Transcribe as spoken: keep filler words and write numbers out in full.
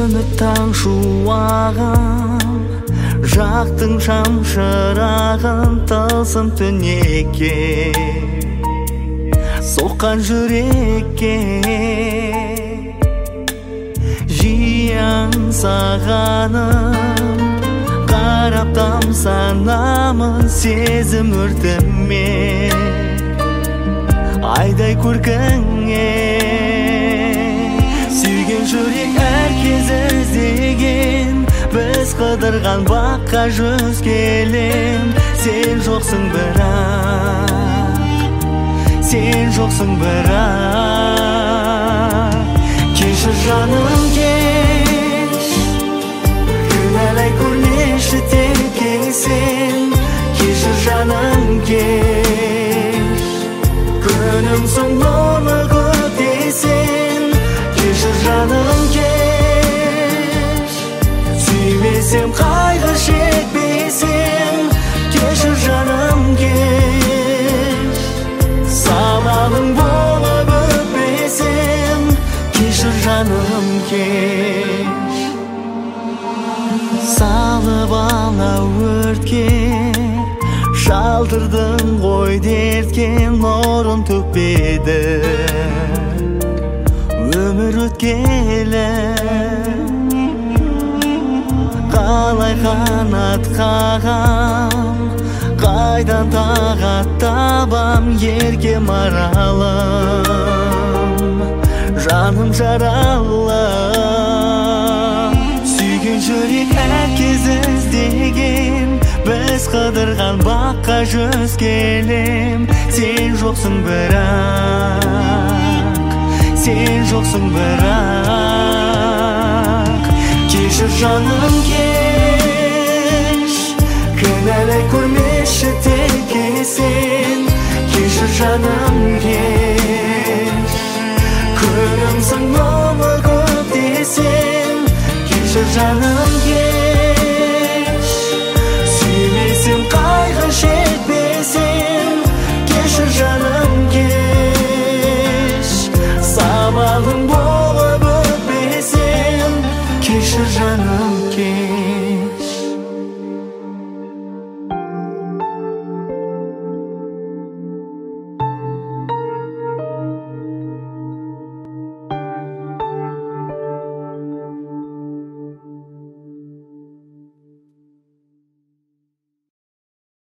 үміт таң шуағын, жақтың шам шырағын, тылсым түнекке соққан жүрекке. Жиі аңсағаным, қарап тамсанамын сезім өртіме, айдай көркіңе. Сүйген жүрек әр кез іздеген, біз қыдырған баққа жүз келем. Сен жоқсың бірақ, сен жоқсың бірақ. Кешір жаным кеш, кінәлай көрмеші текке сен. Кешір жаным кеш, күнімсің нұрлы көтесен. Кешір жаным кеш, сүймесем қайғы шекпесем. Кешір жаным кеш, салалың болып өтпесем. Кешір жаным кеш, салып ала өртке, шалдырдың ғой дертке, нұрын төкпеді өмір өткелі. Қалай қанат қағам, қайдан тағат табам ерке маралым, жаным жаралы. Сүйген жүрек әр кез іздеген, біз қыдырған баққа жүз келем. Сен жоқсың бірақ, сен жоқсың бірақ. Кешір жаным кеш, кінәлай көрмеші текке сен. Кешір жаным кеш, күнімсің нұрлы көктесен. Кешір жаным кеш.